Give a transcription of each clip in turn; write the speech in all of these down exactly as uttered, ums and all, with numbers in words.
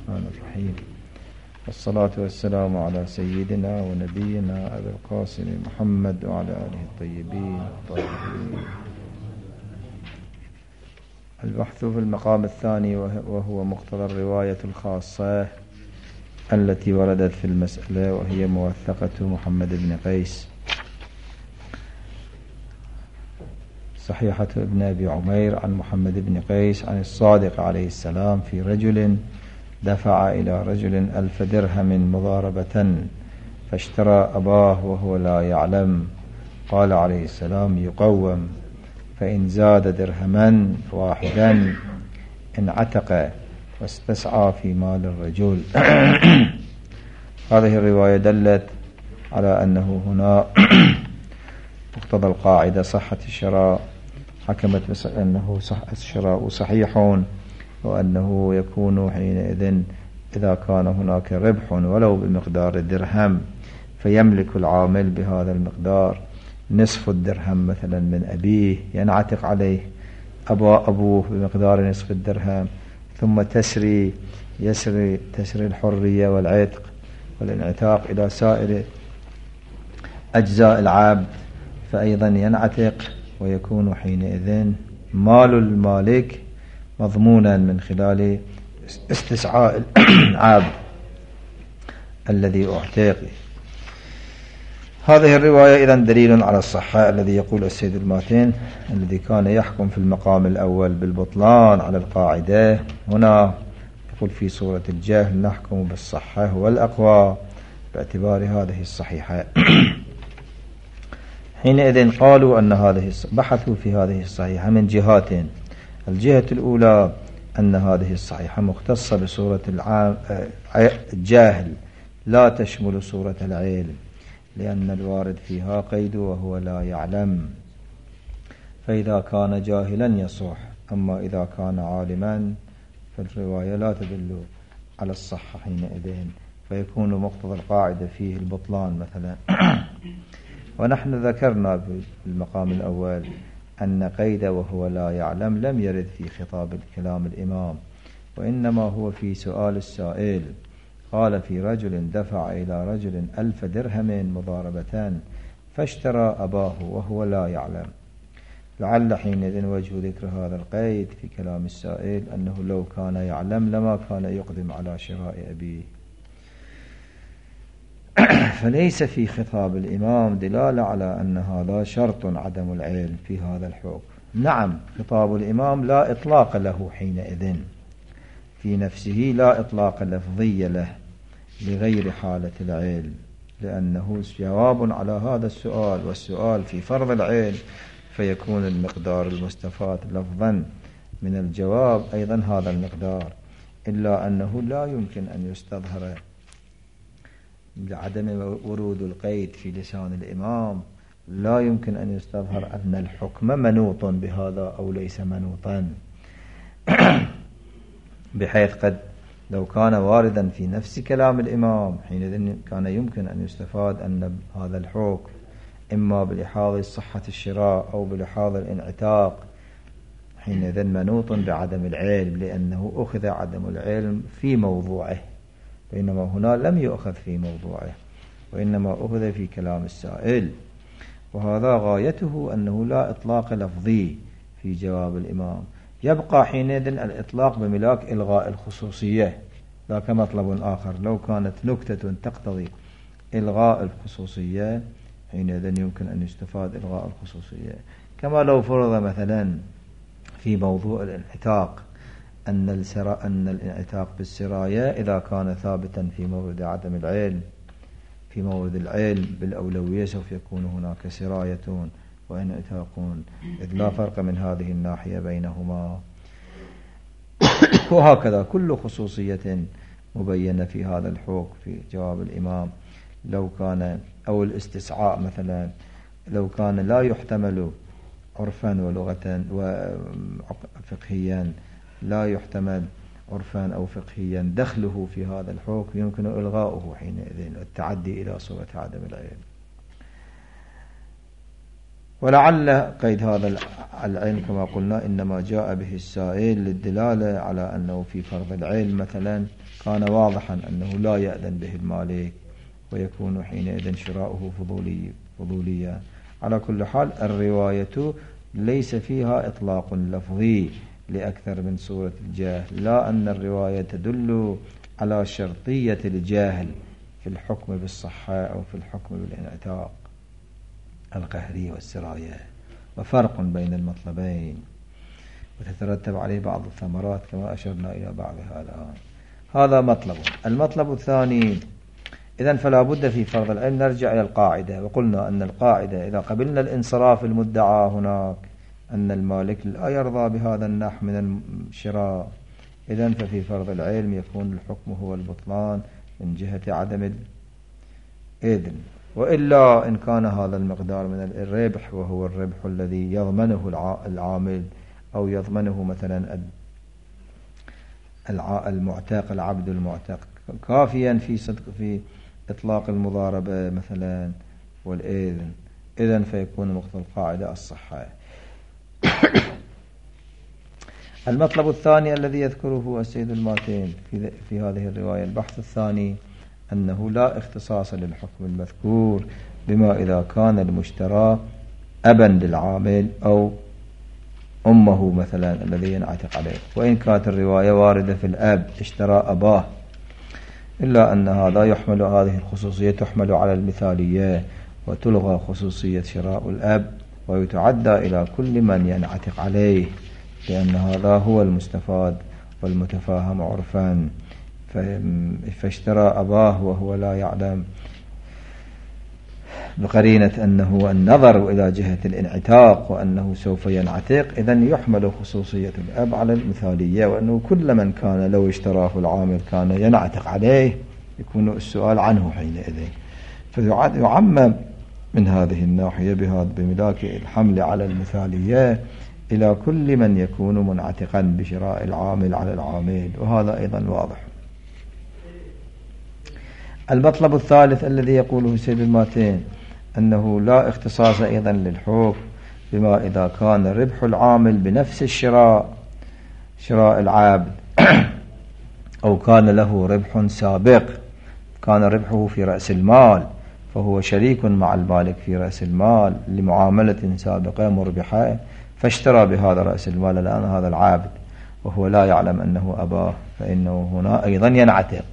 الرحمن الرحيم، والصلاة والسلام على سيدنا ونبينا أبي القاسم محمد وعلى آله الطيبين الطاهرين. البحث في المقام الثاني وهو مقتضى الرواية الخاصة التي وردت في المسألة، وهي موثقة محمد بن قيس صحيحة ابن أبي عمير عن محمد بن قيس عن الصادق عليه السلام في رجل دفع إلى رجل ألف درهم مضاربة فاشترى أباه وهو لا يعلم. قال عليه السلام: يقوم، فإن زاد درهما واحدا انعتق واستسعى في مال الرجل. هذه الرواية دلت على أنه هنا مقتضى القاعدة صحة الشراء، حكمت بأنه الشراء صحيح، وأنه يكون حينئذ إذا كان هناك ربح ولو بمقدار الدرهم فيملك العامل بهذا المقدار نصف الدرهم مثلا من أبيه، ينعتق عليه أبا أبوه بمقدار نصف الدرهم، ثم تسري يسري تسري الحرية والعتق والانعتاق إلى سائر أجزاء العبد، فأيضا ينعتق، ويكون حينئذ مال المالك مضمونا من خلال استسعاء العبد الذي اعتق. هذه الرواية إذن دليل على الصحة الذي يقول السيد الماتين الذي كان يحكم في المقام الأول بالبطلان على القاعدة، هنا يقول في صورة الجهل نحكم بالصحة والأقوى باعتبار هذه الصحيحة. حينئذ قالوا أن هذه بحثوا في هذه الصحيحة من جهات. الجهة الأولى أن هذه الصحيحة مختصة بصورة الجاهل لا تشمل صورة العلم، لأن الوارد فيها قيد وهو لا يعلم، فإذا كان جاهلا يصح، أما إذا كان عالما فالرواية لا تدل على الصحة حينئذ، فيكون مقتضى القاعدة فيه البطلان مثلا. ونحن ذكرنا في المقام الأول أن قيد وهو لا يعلم لم يرد في خطاب الكلام الإمام، وإنما هو في سؤال السائل. قال: في رجل دفع إلى رجل ألف درهم مضاربة فاشترى أباه وهو لا يعلم. لعل حينئذ وجه ذكر هذا القيد في كلام السائل أنه لو كان يعلم لما كان يقدم على شراء أبيه. فليس في خطاب الإمام دلالة على أن هذا شرط عدم العلم في هذا الحكم. نعم، خطاب الإمام لا إطلاق له حينئذ في نفسه، لا إطلاق لفظي له لغير حالة العلم، لأنه جواب على هذا السؤال، والسؤال في فرض العلم، فيكون المقدار المستفاد لفظا من الجواب أيضا هذا المقدار، إلا أنه لا يمكن أن يستظهر لعدم ورود القيد في لسان الإمام، لا يمكن أن يستظهر أن الحكم منوط بهذا أو ليس منوطا، بحيث قد لو كان واردا في نفس كلام الإمام حينئذ كان يمكن أن يستفاد أن هذا الحكم إما بلحاظ صحة الشراء أو بلحاظ الانعتاق حينئذ منوط بعدم العلم، لأنه أخذ عدم العلم في موضوعه، بينما هنا لم يؤخذ في موضوعه، وإنما أخذ في كلام السائل، وهذا غايته أنه لا إطلاق لفظي في جواب الإمام. يبقى حينئذ الإطلاق بملاك إلغاء الخصوصية، لا كمطلب آخر. لو كانت نكتة تقتضي إلغاء الخصوصية حينئذ يمكن أن يستفاد إلغاء الخصوصية، كما لو فرض مثلا في موضوع الانعتاق أن السرا أن الانعتاق بالسراية إذا كان ثابتا في مورد عدم العلم، في مورد العلم بالأولوية سوف يكون هناك سراية وانعتاقون، إذ لا فرق من هذه الناحية بينهما. وهكذا كل خصوصية مبينة في هذا الحكم في جواب الإمام، لو كان أو الاستسعاء مثلا لو كان لا يحتمل عرفا ولغة وفقهيا، لا يحتمل عرفا أو فقهيا دخله في هذا الحكم، يمكن إلغاؤه حينئذ والتعدي إلى صورة عدم العلم. ولعل قيد هذا العلم كما قلنا إنما جاء به السائل للدلالة على أنه في فرض العلم مثلا كان واضحا أنه لا يأذن به المالك ويكون حينئذ شراؤه فضولي فضوليا. على كل حال الرواية ليس فيها إطلاق لفظي لأكثر من صورة الجاهل، لا أن الرواية تدل على شرطية الجاهل في الحكم بالصحة أو في الحكم بالانعتاق القهري والسراية، وفرق بين المطلبين وتترتب عليه بعض الثمرات كما أشرنا إلى بعضها الآن. هذا مطلب. المطلب الثاني، إذن فلا بد في فرض العلم نرجع إلى القاعدة، وقلنا أن القاعدة إذا قبلنا الانصراف المدعى هناك أن المالك لا يرضى بهذا النحو من الشراء، إذن ففي فرض العلم يكون الحكم هو البطلان من جهة عدم الإذن. وإلا إن كان هذا المقدار من الربح وهو الربح الذي يضمنه العامل أو يضمنه مثلا المعتق العبد المعتق كافيا في صدق في إطلاق المضاربة مثلا والإذن، إذن فيكون مقتضى القاعدة الصحة. المطلب الثاني الذي يذكره السيد الماتين في, في هذه الرواية، البحث الثاني أنه لا اختصاص للحكم المذكور بما إذا كان المشترى أبا للعامل أو أمه مثلا الذي ينعتق عليه، وإن كانت الرواية واردة في الأب اشترى أباه، إلا أن هذا يحمل هذه الخصوصية تحمل على المثالية وتلغى خصوصية شراء الأب ويتعدى إلى كل من ينعتق عليه، لأن هذا هو المستفاد والمتفاهم عرفا. فاشترى أباه وهو لا يعلم بقرينة أنه النظر إلى جهة الانعتاق وأنه سوف ينعتق، إذن يحمل خصوصية الأب على المثالية، وأنه كل من كان لو اشتراه العامل كان ينعتق عليه يكون السؤال عنه حينئذ. فيعمم من هذه الناحية بهذا بملاك الحمل على المثالية إلى كل من يكون منعتقا بشراء العامل على العامل، وهذا أيضا واضح. المطلب الثالث الذي يقوله سيد الماتين أنه لا اختصاص أيضا للحكم بما إذا كان ربح العامل بنفس الشراء شراء العبد أو كان له ربح سابق، كان ربحه في رأس المال فهو شريك مع المالك في رأس المال لمعاملة سابقة مربحة، فاشترى بهذا رأس المال الآن هذا العبد وهو لا يعلم أنه أباه، فإنه هنا أيضا ينعتق.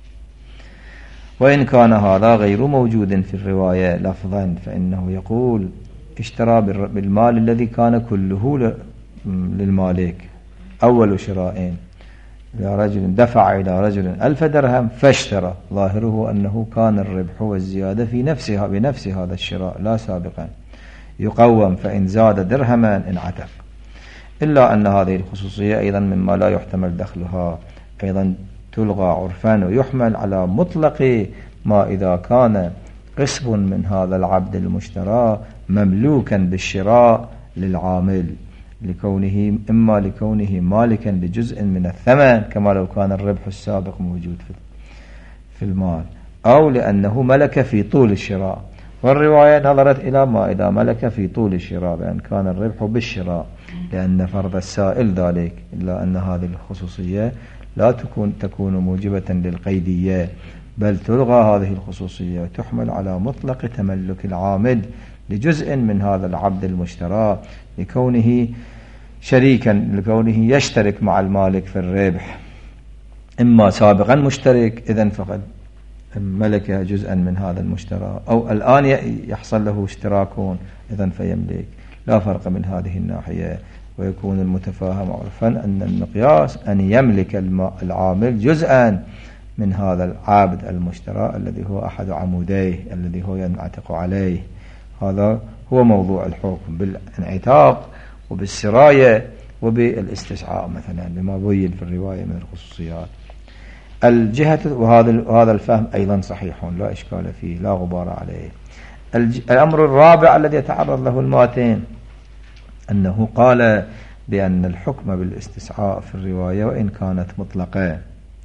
وإن كان هذا غير موجود في الرواية لفظا، فإنه يقول اشترى بالمال الذي كان كله للمالك أول شراء إلى رجل، دفع إلى رجل ألف درهم فاشترى، ظاهره أنه كان الربح والزيادة في نفسها بنفس هذا الشراء لا سابقا، يقوم فإن زاد درهما انعتق. إلا أن هذه الخصوصية أيضا مما لا يحتمل دخلها، أيضا تلغى عرفان ويحمل على مطلق ما إذا كان قسم من هذا العبد المشترى مملوكا بالشراء للعامل لكونه إما لكونه مالكا بجزء من الثمن كما لو كان الربح السابق موجود في المال، أو لأنه ملك في طول الشراء. والرواية نظرت إلى ما إذا ملك في طول الشراء بأن كان الربح بالشراء، لأن فرض السائل ذلك، إلا أن هذه الخصوصية لا تكون تكون موجبة للقيدية، بل تلغى هذه الخصوصية وتحمل على مطلق تملك العامل لجزء من هذا العبد المشترى لكونه شريكا، لكونه يشترك مع المالك في الربح، إما سابقا مشترك إذن فقد ملك جزءا من هذا المشترى، أو الآن يحصل له اشتراكون إذن فيملك. لا فرق من هذه الناحية، ويكون المتفاهم عرفا أن المقياس أن يملك العامل جزءا من هذا العبد المشترى الذي هو أحد عموديه الذي هو ينعتق عليه. هذا هو موضوع الحكم بالانعتاق وبالسراية وبالاستسعاء مثلا لما بين في الرواية من الخصوصيات. الجهة وهذا وهذا الفهم أيضا صحيح لا إشكال فيه لا غبار عليه. الأمر الرابع الذي يتعرض له الماتين أنه قال بأن الحكم بالاستسعاء في الرواية وإن كانت مطلقة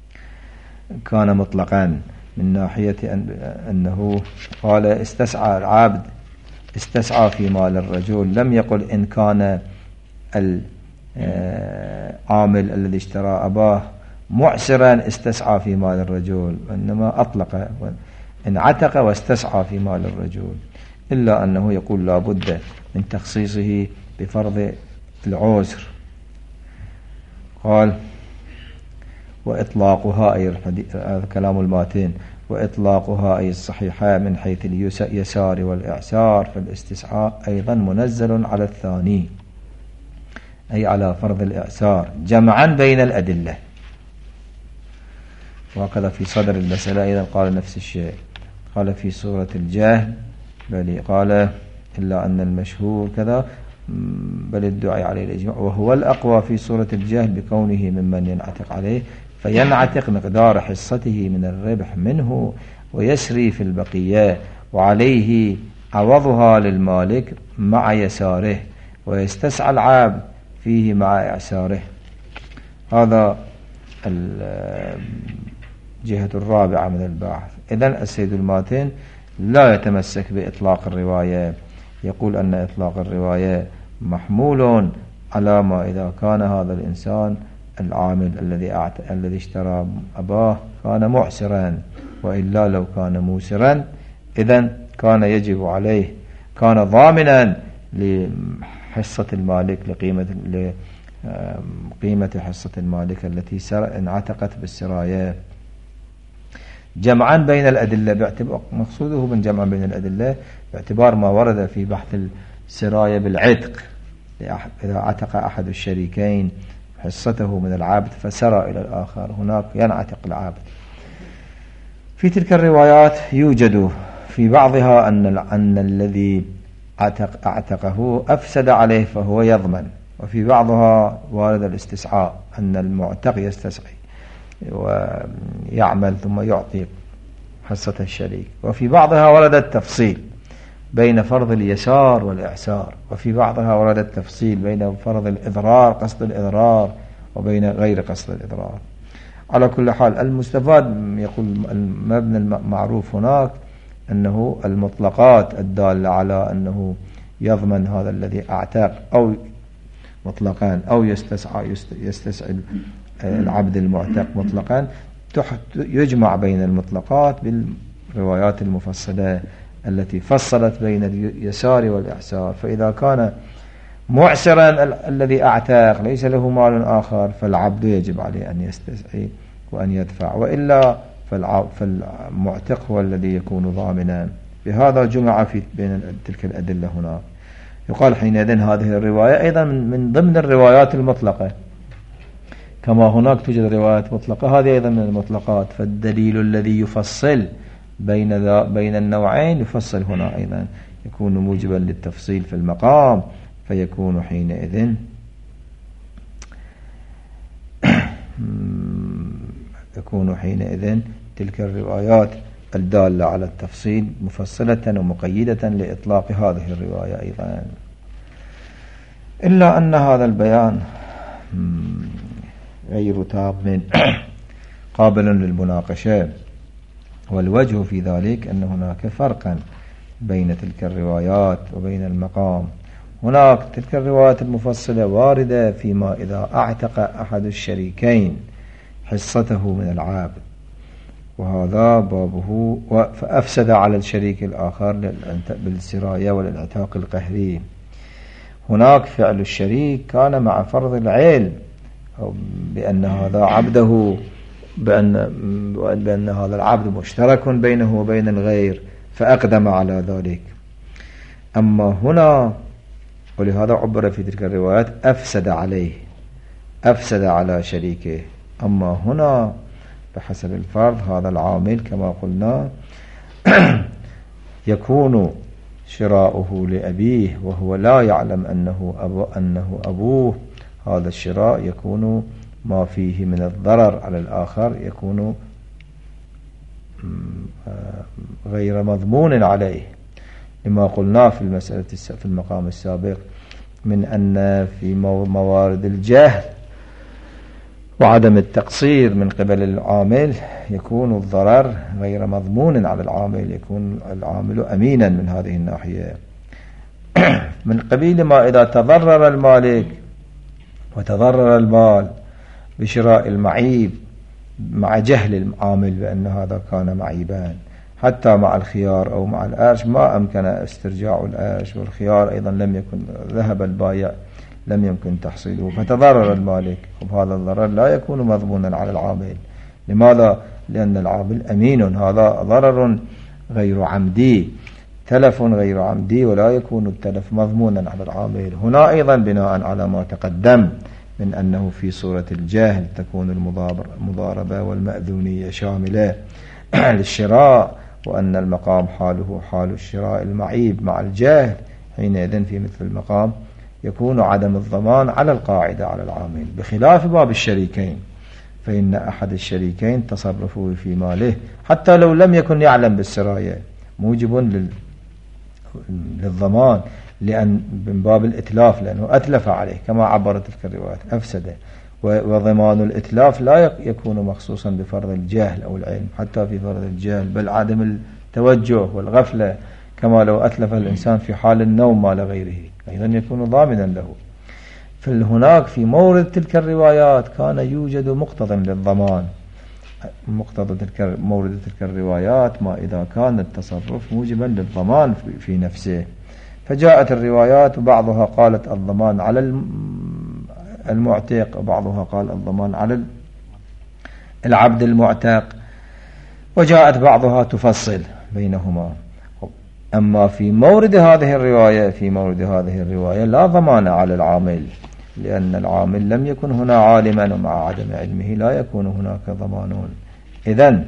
كان مطلقا من ناحية أن أنه قال استسعى العبد استسعى في مال الرجل، لم يقل إن كان العامل الذي اشترى أباه معسرا استسعى في مال الرجل، وإنما أطلق انعتق واستسعى في مال الرجل، إلا أنه يقول لا بد من تخصيصه بفرض العسر. قال وإطلاقها أي كلام الماتين، وإطلاقها أي الصحيحة من حيث اليسار والإعسار في الاستسعاء أيضا منزل على الثاني، أي على فرض الإعسار جمعا بين الأدلة. وهكذا في صدر المسألة أيضا قال نفس الشيء، قال في سورة الجهل بل قال إلا أن المشهور كذا بل الدعاء عليه الإجماع، وهو الأقوى في سورة الجهل بكونه ممن ينعتق عليه، فينعتق مقدار حصته من الربح منه ويسري في البقية، وعليه عوضها للمالك مع يساره، ويستسعى العابد فيه مع إعساره. هذا الجهة الرابعة من البحث. إذن السيد الماتين لا يتمسك بإطلاق الرواية، يقول أن إطلاق الرواية محمول على ما إذا كان هذا الإنسان العامل الذي الذي اشترى أباه كان معسرا، وإلا لو كان موسرا إذن كان يجب عليه، كان ضامنا لحصة المالك لقيمة قيمة حصة المالك التي انعتقت بالسراية. جمعا بين الأدلة باعتبار مقصوده من جمعا بين الأدلة باعتبار ما ورد في بحث السراية بالعتق، إذا عتق أحد الشريكين حصته من العبد فسرى إلى الآخر هناك ينعتق العبد. في تلك الروايات يوجد في بعضها أن أن الذي اعتق اعتقه أفسد عليه فهو يضمن، وفي بعضها وارد الاستسعاء أن المعتق يستسعي ويعمل ثم يعطي حصة الشريك، وفي بعضها ورد التفصيل بين فرض اليسار والإعسار، وفي بعضها ورد التفصيل بين فرض الإضرار قصد الإضرار وبين غير قصد الإضرار. على كل حال المستفاد يقول المبنى المعروف هناك أنه المطلقات الدالة على أنه يضمن هذا الذي اعتق أو مطلقان أو يستسعى يستسعى العبد المعتق مطلقا يجمع بين المطلقات بالروايات المفصلة التي فصلت بين اليسار والإعسار. فإذا كان معسرا الذي اعتق ليس له مال آخر فالعبد يجب عليه أن يستسعي وأن يدفع، وإلا فالمعتق هو الذي يكون ضامنا. بهذا جمع في بين تلك الأدلة هناك. يقال حينئذ هذه الرواية أيضا من ضمن الروايات المطلقة، كما هناك توجد روايات مطلقة هذه أيضا من المطلقات، فالدليل الذي يفصل بين بين النوعين يفصل هنا أيضا يكون موجبا للتفصيل في المقام، فيكون حينئذ يكون حينئذ تلك الروايات الدالة على التفصيل مفصلة ومقيدة لإطلاق هذه الرواية أيضا. إلا أن هذا البيان غير تام قابل للمناقشة، والوجه في ذلك أن هناك فرقا بين تلك الروايات وبين المقام. هناك تلك الروايات المفصلة واردة فيما إذا اعتق أحد الشريكين حصته من العابد، وهذا بابه فأفسد على الشريك الآخر بالسراية والانعتاق القهري. هناك فعل الشريك كان مع فرض العلم بأن هذا عبده، بأن, بأن هذا العبد مشترك بينه وبين الغير فأقدم على ذلك. أما هنا ولهذا عبر في تلك الروايات أفسد عليه، أفسد على شريكه. أما هنا بحسب الفرض هذا العامل كما قلنا يكون شراؤه لأبيه وهو لا يعلم أنه, أبو أنه أبوه، هذا الشراء يكون ما فيه من الضرر على الآخر يكون غير مضمون عليه، لما قلنا في المسألة في المقام السابق من أن في موارد الجهل وعدم التقصير من قبل العامل يكون الضرر غير مضمون على العامل، يكون العامل أمينا من هذه الناحية. من قبيل ما إذا تضرر المالك وتضرر المال بشراء المعيب مع جهل العامل بأن هذا كان معيبان، حتى مع الخيار أو مع الأرش ما أمكن استرجاع الأرش، والخيار أيضا لم يكن ذهب البايع لم يمكن تحصيله، فتضرر المالك، وهذا الضرر لا يكون مضمونا على العامل. لماذا؟ لأن العامل أمين، هذا ضرر غير عمدي، تلف غير عمدي، ولا يكون التلف مضمونا على العامل. هنا أيضا بناء على ما تقدم من أنه في صورة الجهل تكون المضاربة والمأذونية شاملة للشراء، وأن المقام حاله حال الشراء المعيب مع الجهل، حينئذ في مثل المقام يكون عدم الضمان على القاعدة على العامل، بخلاف باب الشريكين، فإن أحد الشريكين تصرفه في ماله حتى لو لم يكن يعلم بالسراية موجب للضمان، لأن من باب الإتلاف، لأنه أتلف عليه كما عبرت تلك الروايات أفسده. وضمان الإتلاف لا يكون مخصوصا بفرض الجهل أو العلم، حتى في فرض الجهل، بل عدم التوجه والغفلة، كما لو أتلف الإنسان في حال النوم مال غيره أيضا يكون ضامنا له. فهناك في مورد تلك الروايات كان يوجد مقتضى للضمان، مقتضى تلك مورد تلك الروايات ما إذا كان التصرف موجبا للضمان في نفسه. فجاءت الروايات وبعضها قالت الضمان على المعتق، وبعضها قال الضمان على العبد المعتق، وجاءت بعضها تفصل بينهما. أما في مورد هذه الرواية في مورد هذه الرواية لا ضمان على العامل، لأن العامل لم يكن هنا عالما، ومع عدم علمه لا يكون هناك ضمان. إذن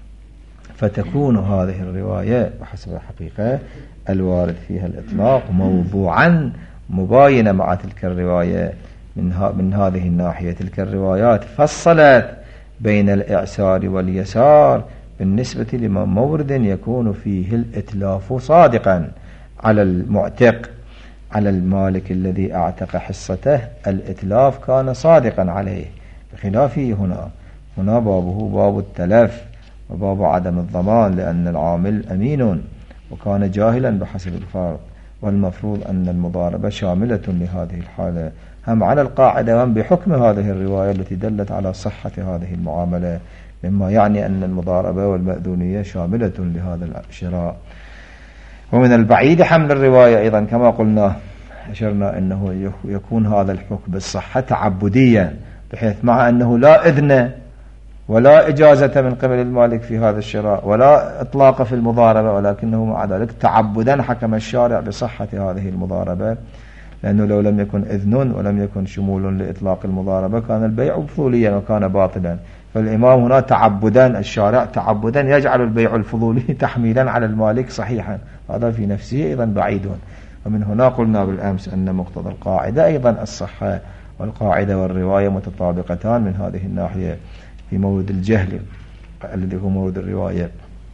فتكون هذه الرواية بحسب الحقيقة الوارد فيها الإطلاق موضوعا مباينة مع تلك الرواية من, من هذه الناحية. تلك الروايات فصلت بين الإعسار واليسار بالنسبة لمورد يكون فيه الإتلاف صادقا على المعتق، على المالك الذي اعتق حصته الإتلاف كان صادقا عليه، بخلافه هنا هنا بابه باب التلف وباب عدم الضمان، لأن العامل أمين وكان جاهلا بحسب الفرض، والمفروض أن المضاربة شاملة لهذه الحالة، هم على القاعدة وهم بحكم هذه الرواية التي دلت على صحة هذه المعاملة، مما يعني أن المضاربة والمأذونية شاملة لهذا الشراء. ومن البعيد حمل الرواية أيضا كما قلنا أشرنا أنه يكون هذا الحكم بالصحة تعبديا، بحيث مع أنه لا إذن ولا إجازة من قبل المالك في هذا الشراء ولا إطلاق في المضاربة، ولكنه مع ذلك تعبدا حكم الشارع بصحة هذه المضاربة، لأنه لو لم يكن إذن ولم يكن شمول لإطلاق المضاربة كان البيع فضوليا وكان باطلا. فالإمام هنا تعبدا، الشارع تعبدا يجعل البيع الفضولي تحميلا على المالك صحيحا، هذا في نفسه أيضا بعيد. ومن هنا قلنا بالأمس أن مقتضى القاعدة أيضا الصحة، والقاعدة والرواية متطابقتان من هذه الناحية في مورد الجهل الذي هو مورد الرواية.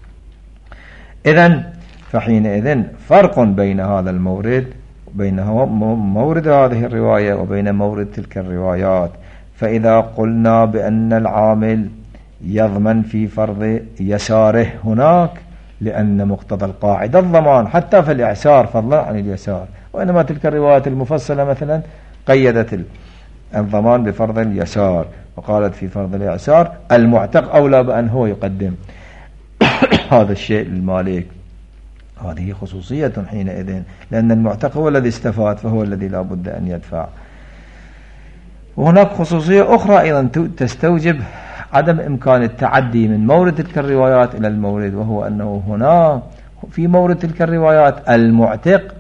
إذن فحينئذ فرق بين هذا المورد بين مورد هذه الرواية وبين مورد تلك الروايات. فإذا قلنا بأن العامل يضمن في فرض يساره هناك، لأن مقتضى القاعدة الضمان حتى في الإعسار فضلا عن اليسار، وإنما تلك الروايات المفصلة مثلا قيدت الضمان بفرض اليسار، وقالت في فرض الإعسار المعتق أولى بأن هو يقدم هذا الشيء للمالك. هذه خصوصية حينئذ، لأن المعتق هو الذي استفاد فهو الذي لا بد أن يدفع. وهناك خصوصية أخرى أيضا تستوجب عدم إمكان التعدي من مورد تلك الروايات إلى المورد، وهو أنه هنا في مورد تلك الروايات المعتق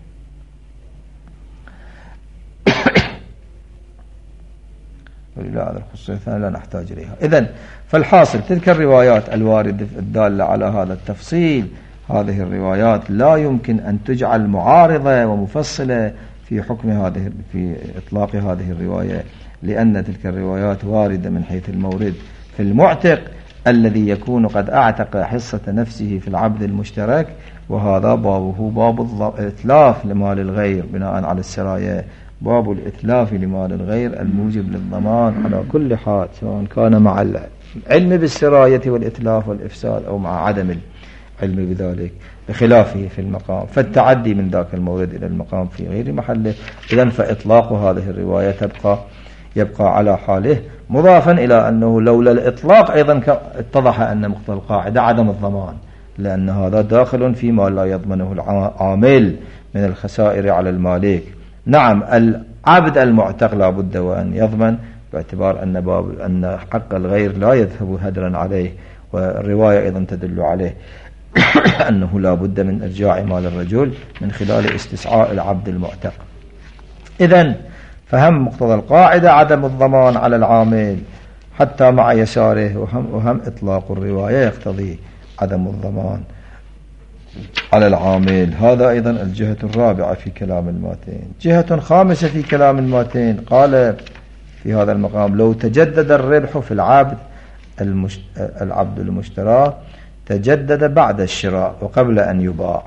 ولله هذا الخصوصية الثانية لا نحتاج إليها. إذن فالحاصل تلك الروايات الواردة الدالة على هذا التفصيل، هذه الروايات لا يمكن أن تجعل معارضة ومفصلة في حكم هذه في إطلاق هذه الرواية، لأن تلك الروايات واردة من حيث المورد في المعتق الذي يكون قد أعتق حصة نفسه في العبد المشترك، وهذا بابه باب الإتلاف لمال الغير بناء على السراية، باب الإتلاف لمال الغير الموجب للضمان على كل حال، سواء كان مع العلم بالسراية والإتلاف والإفساد أو مع عدم علمي بذلك بخلافه في المقام، فالتعدي من ذاك المورد إلى المقام في غير محله. إذن فإطلاق هذه الرواية تبقى يبقى على حاله، مضافا إلى أنه لولا الإطلاق أيضا اتضح أن مقتضى القاعدة عدم الضمان، لأن هذا داخل فيما لا يضمنه العامل من الخسائر على المالك. نعم العبد المعتق لا بد وأن يضمن، باعتبار أن باب أن حق الغير لا يذهب هدرا عليه، والرواية أيضا تدل عليه أنه لا بد من إرجاع مال الرجل من خلال استسعاء العبد المعتق. إذن فهم مقتضى القاعدة عدم الضمان على العامل حتى مع يساره، وهم, وهم إطلاق الرواية يقتضي عدم الضمان على العامل. هذا أيضا الجهة الرابعة في كلام الماتين. جهة خامسة في كلام الماتين قال في هذا المقام: لو تجدد الربح في العبد المشت... العبد المشترى تجدد بعد الشراء وقبل أن يباع.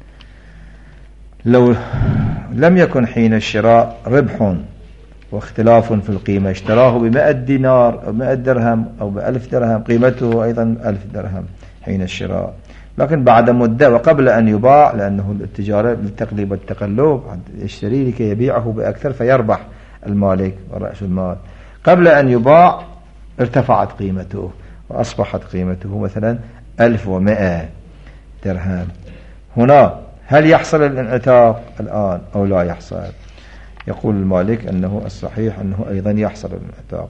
لو لم يكن حين الشراء ربح واختلاف في القيمة، اشتراه بمئة دينار أو مئة درهم أو بألف درهم، قيمته أيضا ألف درهم حين الشراء، لكن بعد مدة وقبل أن يباع، لأنه التجارة للتقليب والتقلب، يشتري لكي يبيعه بأكثر فيربح المالك ورأس المال، قبل أن يباع ارتفعت قيمته وأصبحت قيمته مثلا ألف ومئة درهم. هنا هل يحصل الانعتاق الآن أو لا يحصل؟ يقول المالك أنه الصحيح أنه أيضا يحصل الانعتاق.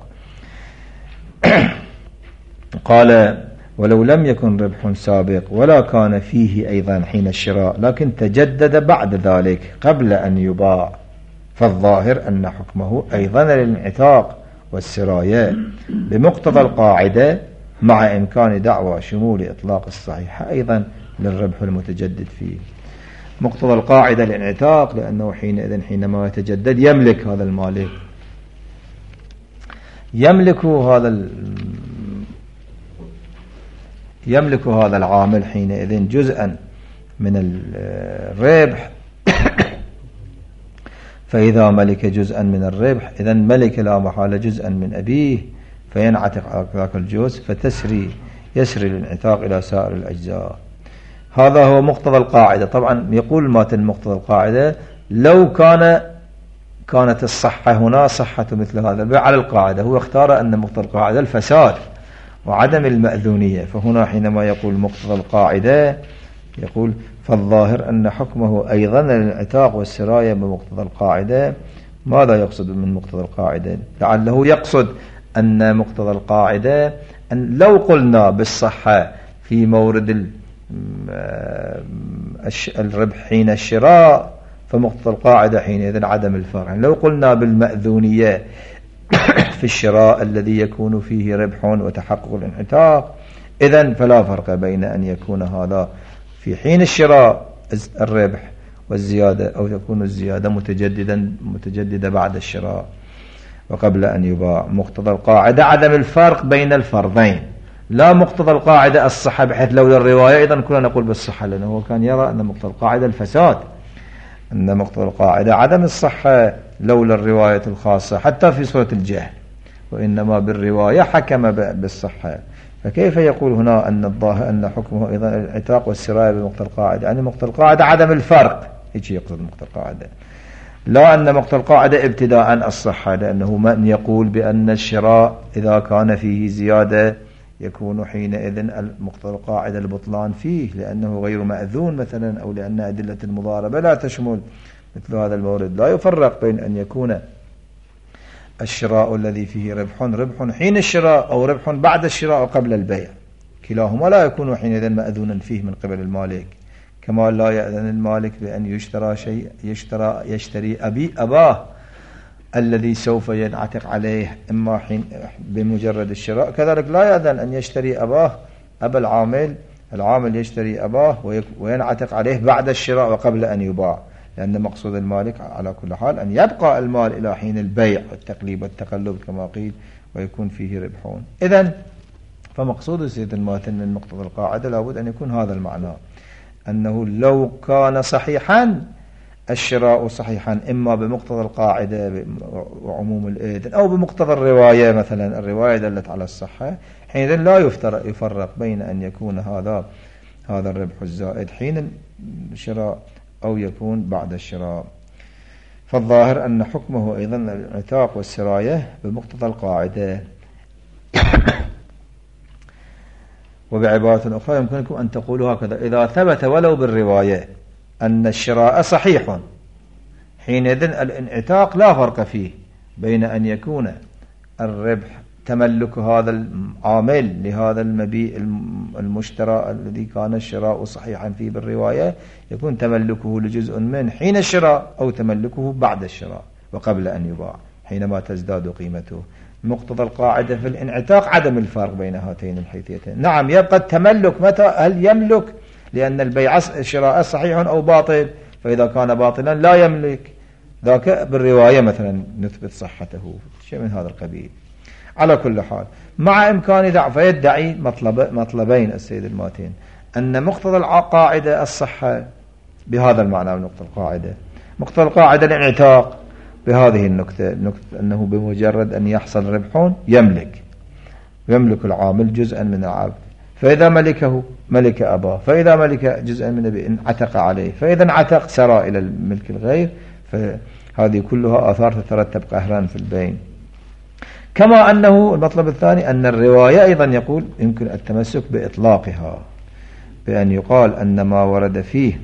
قال: ولو لم يكن ربح سابق ولا كان فيه أيضا حين الشراء، لكن تجدد بعد ذلك قبل أن يباع، فالظاهر أن حكمه أيضا للانعتاق والسراية بمقتضى القاعدة، مع إمكان دعوى شمول إطلاق الصحيح أيضا للربح المتجدد فيه. مقتضى القاعدة الانعتاق، لأنه حينئذ حينما يتجدد يملك هذا المالك، يملك هذا يملك هذا العامل حينئذ جزءا من الربح. فإذا ملك جزءا من الربح إذن ملك لا محالة جزءا من أبيه، فينعتق على ذاك الجزء، فتسري يسري الانعتاق إلى سائر الأجزاء. هذا هو مقتضى القاعدة. طبعا يقول ماتن مقتضى القاعدة: لو كان كانت الصحة هنا صحة مثل هذا البيع على القاعدة، هو اختار أن مقتضى القاعدة الفساد وعدم المأذونية. فهنا حينما يقول مقتضى القاعدة يقول: فالظاهر أن حكمه أيضا الانعتاق والسراية بمقتضى القاعدة. ماذا يقصد من مقتضى القاعدة؟ لعله يقصد أن مقتضى القاعدة أن لو قلنا بالصحة في مورد الربح حين الشراء، فمقتضى القاعدة حينئذ عدم الفرع. لو قلنا بالمأذونية في الشراء الذي يكون فيه ربح وتحقق الانعتاق، إذن فلا فرق بين أن يكون هذا في حين الشراء الربح والزيادة، أو تكون الزيادة متجددا متجددة بعد الشراء وقبل أن يباع. مقتضى القاعدة عدم الفرق بين الفرضين، لا مقتضى القاعدة الصحة، بحيث لولا الرواية إذن كنا نقول بالصحة، لأنه هو كان يرى أن مقتضى القاعدة الفساد، أن مقتضى القاعدة عدم الصحة لولا الرواية الخاصة حتى في صورة الجهل، وإنما بالرواية حكم بالصحة. فكيف يقول هنا أن الظاهر أن حكمه أيضا الانعتاق والسراية بمقتضى القاعدة؟ يعني مقتضى القاعدة عدم الفرق، هيك يقصد مقتضى القاعدة، لا أن مقتضى القاعدة ابتداء الصحة، لأنه من يقول بأن الشراء إذا كان فيه زيادة يكون حينئذ مقتضى القاعدة البطلان فيه، لأنه غير مأذون مثلا، أو لأن أدلة المضاربة لا تشمل مثل هذا المورد. لا يفرق بين أن يكون الشراء الذي فيه ربح ربح حين الشراء أو ربح بعد الشراء وقبل البيع، كلاهما لا يكون حينئذ مأذونا فيه من قبل المالك، كما لا يأذن المالك بأن يشترى شيء يشترى يشتري أبي أباه الذي سوف ينعتق عليه إما حين بمجرد الشراء، كذلك لا يأذن أن يشتري أباه أبا العامل العامل يشتري أباه وينعتق عليه بعد الشراء وقبل أن يباع، لأن مقصود المالك على كل حال أن يبقى المال إلى حين البيع والتقليب والتقلب كما قيل، ويكون فيه ربحون. إذن فمقصود سيد الماتن من مقتضى القاعدة لابد أن يكون هذا المعنى، أنه لو كان صحيحا الشراء صحيحا إما بمقتضى القاعدة وعموم الإذن أو بمقتضى الرواية، مثلا الرواية دلت على الصحة، حينئذ لا يفرق بين أن يكون هذا هذا الربح الزائد حين الشراء أو يكون بعد الشراء. فالظاهر أن حكمه أيضا العتاق والسراية بمقتضى القاعدة. وبعبارة أخرى يمكنكم أن تقولوا هكذا: إذا ثبت ولو بالرواية أن الشراء صحيح، حينئذ الانعتاق لا فرق فيه بين أن يكون الربح تملك هذا العامل لهذا المبيع المشترى الذي كان الشراء صحيحا فيه بالرواية، يكون تملكه لجزء من حين الشراء، أو تملكه بعد الشراء وقبل أن يباع حينما تزداد قيمته. مقتضى القاعدة في الانعتاق عدم الفرق بين هاتين الحيثيتين. نعم يبقى التملك متى هل يملك، لأن البيع الشراء صحيح أو باطل، فإذا كان باطلا لا يملك، ذاك بالرواية مثلا نثبت صحته، شيء من هذا القبيل. على كل حال مع إمكان دع فيدعي مطلب مطلبين السيد الماتين: أن مقتضى القاعدة الصحة بهذا المعنى من نقطة القاعدة، مقتضى القاعدة الانعتاق بهذه النكتة، نكتة أنه بمجرد أن يحصل ربح يملك يملك العامل جزءا من العبد، فإذا ملكه ملك أباه، فإذا ملك جزءا من أبيه انعتق عليه، فإذا انعتق سرى إلى الملك الغير. فهذه كلها آثار تترتب قهرا في البين. كما أنه المطلب الثاني أن الرواية أيضا يقول يمكن التمسك بإطلاقها، بأن يقال أن ما ورد فيه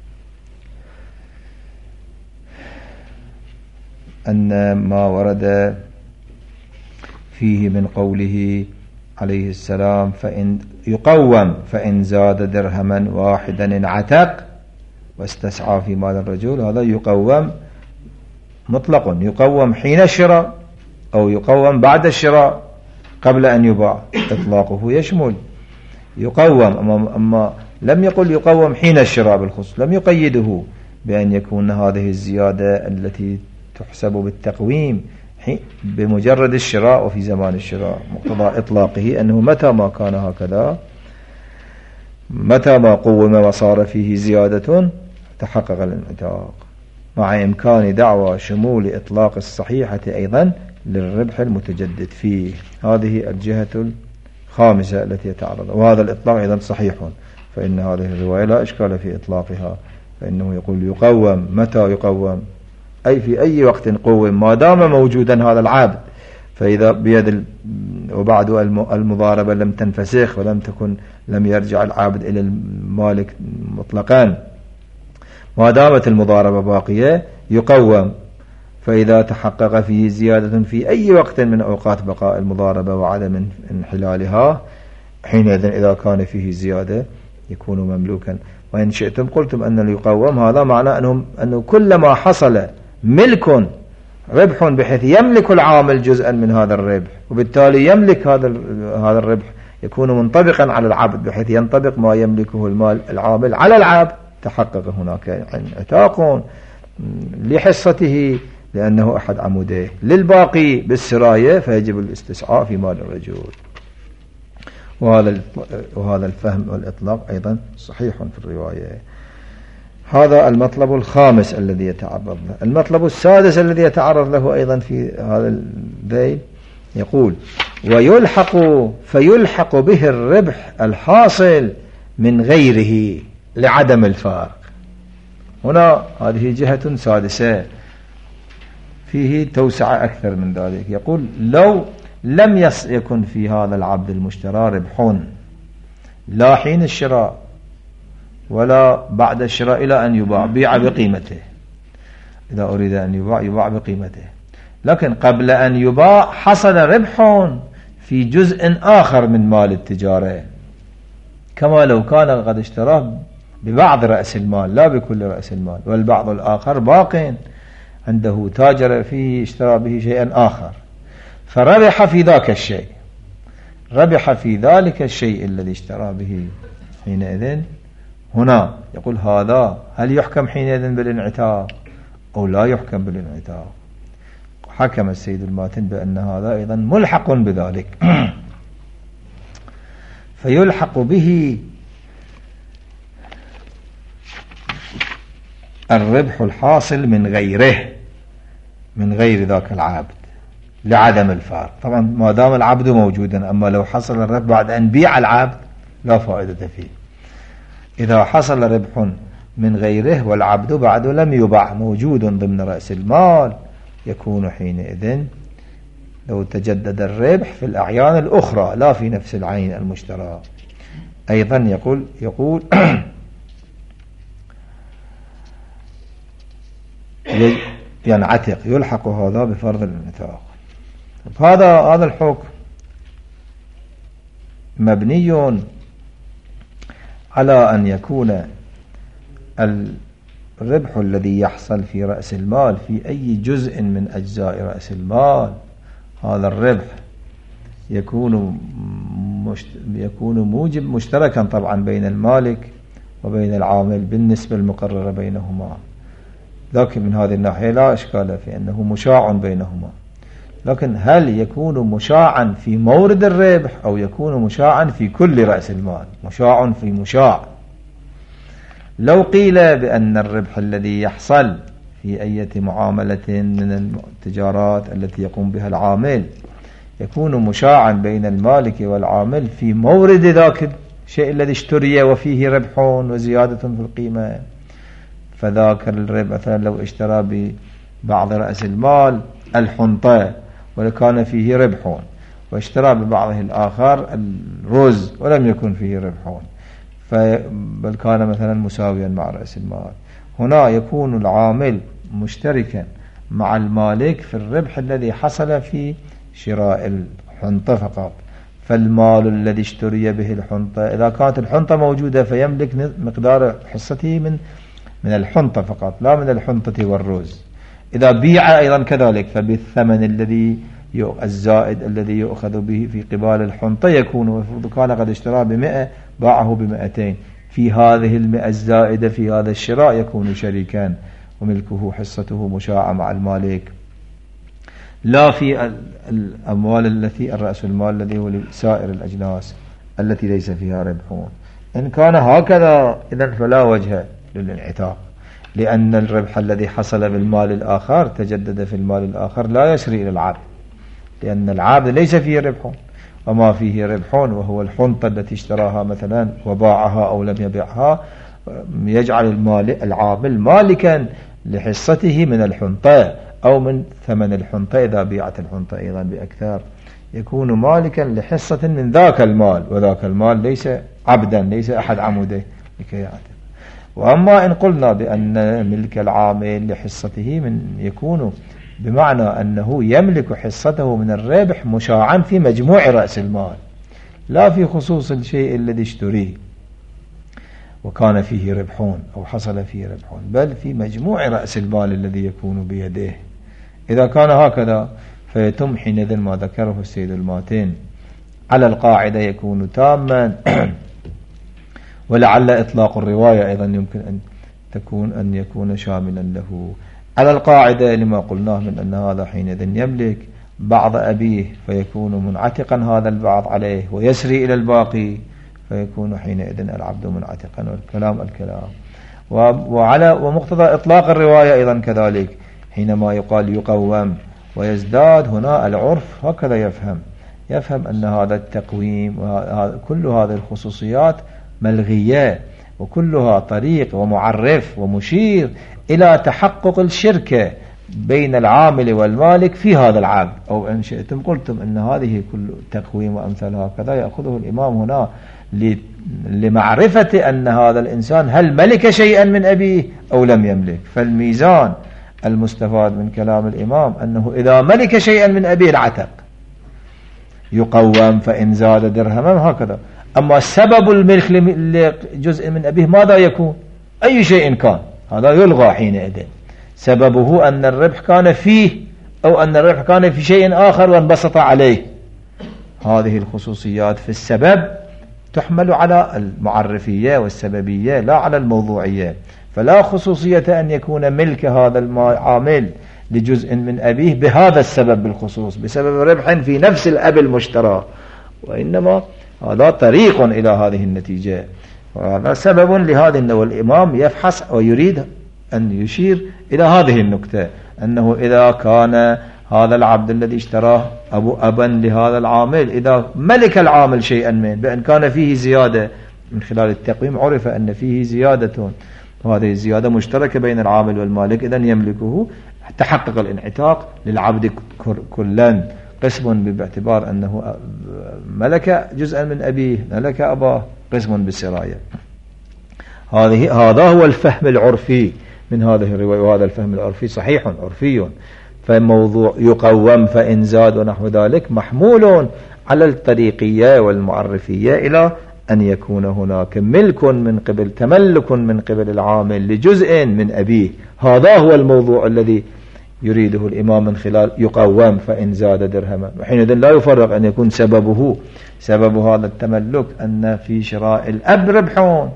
أن ما ورد فيه من قوله عليه السلام فإن يقوم فإن زاد درهما واحدا انعتق واستسعى في مال الرجل، هذا يقوم مطلق، يقوم حين الشراء أو يقوم بعد الشراء قبل أن يباع، إطلاقه يشمل يقوم. أما لم يقل يقوم حين الشراء بالخصوص، لم يقيده بأن يكون هذه الزيادة التي تحسب بالتقويم بمجرد الشراء وفي زمان الشراء. مقتضى إطلاقه أنه متى ما كان هكذا، متى ما قوم وصار فيه زيادة تحقق الانعتاق، مع إمكان دعوى شمول إطلاق الصحيحة أيضا للربح المتجدد فيه. هذه الجهة الخامسة التي يتعرض، وهذا الإطلاق أيضا صحيح، فإن هذه الرواية لا إشكال في إطلاقها، فإنه يقول يقوم. متى يقوم؟ أي في أي وقت قوم ما دام موجودا هذا العبد. فإذا بيد ال... وبعد المضاربة لم تنفسخ ولم تكن لم يرجع العبد إلى المالك مطلقا، ما دامت المضاربة باقية يقوم. فإذا تحقق فيه زيادة في أي وقت من أوقات بقاء المضاربة وعدم انحلالها، حينئذ إذا كان فيه زيادة يكون مملوكا. وإن شئتم قلتم أن اليقوم هذا معنى أنه, أنه كلما حصل ملك ربح بحيث يملك العامل جزءا من هذا الربح، وبالتالي يملك هذا هذا الربح، يكون منطبقا على العبد بحيث ينطبق ما يملكه المال العامل على العبد، تحقق هناك انعتاق لحصته لأنه أحد عموديه. للباقي بالسراية فيجب الاستسعاء في مال الرجل. وهذا وهذا الفهم والإطلاق أيضا صحيح في الرواية. هذا المطلب الخامس الذي يتعرض له. المطلب السادس الذي يتعرض له أيضا في هذا الذيل يقول: ويلحق فيلحق به الربح الحاصل من غيره لعدم الفارق. هنا هذه جهة سادسة فيه توسع أكثر من ذلك. يقول: لو لم يكن في هذا العبد المشترى ربح لا حين الشراء ولا بعد الشراء إلى أن يباع، بيع بقيمته، إذا أريد أن يباع يباع بقيمته، لكن قبل أن يباع حصل ربح في جزء آخر من مال التجارة، كما لو كان قد اشتراه ببعض رأس المال لا بكل رأس المال، والبعض الآخر باق عنده تاجر فيه اشترى به شيئا آخر، فربح في ذاك الشيء، ربح في ذلك الشيء الذي اشترى به. حينئذ هنا يقول: هذا هل يحكم حينئذ بالانعتاق أو لا يحكم بالانعتاق؟ حكم السيد الماتن بأن هذا أيضا ملحق بذلك. فيلحق به الربح الحاصل من غيره، من غير ذاك العبد لعدم الفارق. طبعا ما دام العبد موجودا، أما لو حصل الربح بعد أن بيع العبد لا فائدة فيه. إذا حصل ربح من غيره والعبد بعد لم يبع موجود ضمن رأس المال، يكون حينئذ لو تجدد الربح في الأعيان الأخرى لا في نفس العين المشترى. أيضا يقول يقول ينعتق، يلحق هذا بفرض الانعتاق. هذا هذا الحكم مبني على أن يكون الربح الذي يحصل في رأس المال في أي جزء من أجزاء رأس المال، هذا الربح يكون مشت... يكون موجب مشتركا طبعا بين المالك وبين العامل بالنسبة المقررة بينهما، لكن من هذه الناحية لا إشكال في أنه مشاع بينهما. لكن هل يكون مشاعا في مورد الربح أو يكون مشاعا في كل رأس المال؟ مشاع في مشاع. لو قيل بأن الربح الذي يحصل في أي معاملة من التجارات التي يقوم بها العامل يكون مشاعا بين المالك والعامل في مورد ذاك الشيء الذي اشتري وفيه ربح وزيادة في القيمة، فذاك الربح مثلا لو اشترى ببعض رأس المال الحنطة وكان فيه ربح، واشترى ببعضه الآخر الرز ولم يكن فيه ربح، بل كان مثلا مساويا مع رأس المال، هنا يكون العامل مشتركا مع المالك في الربح الذي حصل في شراء الحنطة فقط. فالمال الذي اشتري به الحنطة إذا كانت الحنطة موجودة فيملك مقدار حصته من من الحنطة فقط لا من الحنطة والرز. إذا بيع أيضا كذلك فبالثمن الذي الزائد الذي يؤخذ به في قبال الحنطة يكون، وفرض كان قد اشترى بمئة باعه بمئتين، في هذه المئة الزائدة في هذا الشراء يكون شريكان وملكه حصته مشاعة مع المالك، لا في الأموال التي الرأس المال الذي هو لسائر الأجناس التي ليس فيها ربح. إن كان هكذا إذن فلا وجه للانعتاق، لأن الربح الذي حصل بالمال الآخر تجدد في المال الآخر لا يسري إلى العبد، لأن العبد ليس فيه ربح، وما فيه ربح وهو الحنطة التي اشتراها مثلا وباعها أو لم يبيعها يجعل المال العامل مالكا لحصته من الحنطة أو من ثمن الحنطة إذا بيعت الحنطة أيضا بأكثر، يكون مالكا لحصة من ذاك المال، وذاك المال ليس عبدا ليس أحد عموده لكي يعتق. وأما إن قلنا بأن ملك العامل لحصته من يكون بمعنى أنه يملك حصته من الربح مشاعا في مجموع رأس المال لا في خصوص الشيء الذي اشتريه وكان فيه ربحون أو حصل فيه ربحون، بل في مجموع رأس المال الذي يكون بيده. إذا كان هكذا فيتم حينئذ ما ذكره السيد الماتين على القاعدة يكون تاما ولعل إطلاق الرواية أيضا يمكن أن تكون أن يكون شاملا له على القاعدة لما قلناه من أن هذا حينئذ يملك بعض أبيه فيكون منعتقا هذا البعض عليه ويسري إلى الباقي فيكون حينئذ العبد منعتقا، والكلام الكلام. وعلى ومقتضى إطلاق الرواية أيضا كذلك حينما يقال يقوم ويزداد، هنا العرف هكذا يفهم يفهم أن هذا التقويم وكل هذه الخصوصيات ملغية، وكلها طريق ومعرف ومشير إلى تحقق الشركة بين العامل والمالك في هذا العقد. أو إن شئتم قلتم أن هذه كل تقويم وأمثالها كذا يأخذه الإمام هنا لمعرفة أن هذا الإنسان هل ملك شيئا من أبيه أو لم يملك. فالميزان المستفاد من كلام الإمام أنه إذا ملك شيئا من أبيه العتق يقوم فإن زاد درهما هكذا. أما سبب الملك لجزء من أبيه ماذا يكون؟ أي شيء كان هذا يلغى حينئذ، سببه أن الربح كان فيه أو أن الربح كان في شيء آخر وانبسط عليه. هذه الخصوصيات في السبب تحمل على المعرفية والسببية لا على الموضوعية. فلا خصوصية أن يكون ملك هذا العامل لجزء من أبيه بهذا السبب بالخصوص بسبب ربح في نفس الأب المشترى، وإنما هذا طريق إلى هذه النتيجة، وهذا سبب لهذا. والإمام يفحص ويريد أن يشير إلى هذه النكتة أنه إذا كان هذا العبد الذي اشتراه أبو أبا لهذا العامل إذا ملك العامل شيئا من بأن كان فيه زيادة من خلال التقويم عرف أن فيه زيادة، وهذه الزيادة مشتركة بين العامل والمالك، إذن يملكه، تحقق الانعتاق للعبد كلا، قسم باعتبار أنه ملك جزءا من أبيه، ملك أباه، قسم بالسراية. هذه هذا هو الفهم العرفي من هذه الرواية، وهذا الفهم العرفي صحيح عرفي. فالموضوع يقوم فإن زاد ونحو ذلك محمول على الطريقية والمعرفية إلى أن يكون هناك ملك من قبل، تملك من قبل العامل لجزء من أبيه. هذا هو الموضوع الذي يريده الإمام من خلال يقوم فإن زاد درهما. وحينئذ لا يفرق أن يكون سببه سبب هذا التملك أن في شراء الأب ربحون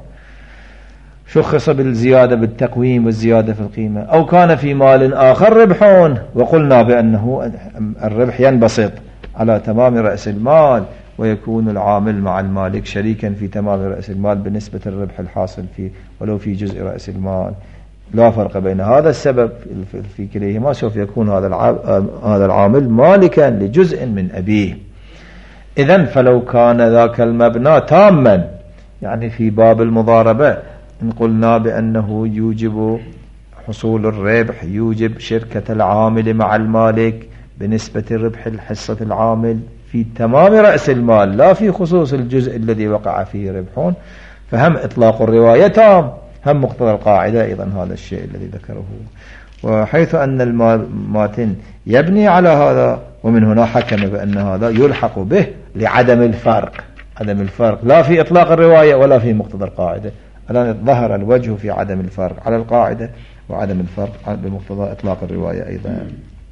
شخص بالزيادة بالتقويم والزيادة في القيمة، أو كان في مال آخر ربحون وقلنا بأنه الربح ينبسط على تمام رأس المال، ويكون العامل مع المالك شريكا في تمام رأس المال بنسبة الربح الحاصل فيه ولو في جزء رأس المال. لا فرق بين هذا السبب في كليهما، سوف يكون هذا هذا العامل مالكا لجزء من أبيه. إذن فلو كان ذاك المبنى تاما، يعني في باب المضاربة إن قلنا بأنه يوجب حصول الربح، يوجب شركة العامل مع المالك بنسبة الربح الحصة العامل في تمام رأس المال لا في خصوص الجزء الذي وقع فيه ربحون، فهم إطلاق الرواية تام، هم مقتضى القاعدة أيضا هذا الشيء الذي ذكره. وحيث أن الماتن يبني على هذا، ومن هنا حكم بأن هذا يلحق به لعدم الفرق، عدم الفرق لا في إطلاق الرواية ولا في مقتضى القاعدة. الآن ظهر الوجه في عدم الفرق على القاعدة وعدم الفرق بمقتضى إطلاق الرواية أيضا.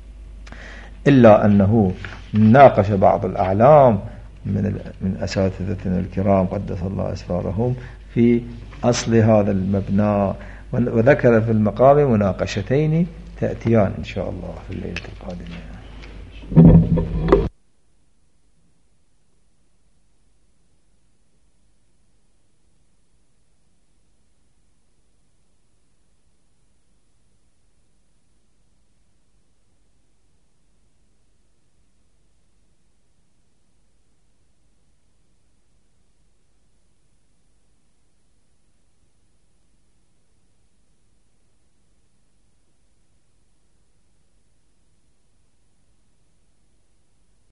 إلا أنه ناقش بعض الأعلام من من أساتذتنا الكرام قدس الله أسرارهم في أصل هذا المبنى، وذكر في المقام مناقشتين تأتيان إن شاء الله في الليلة القادمة.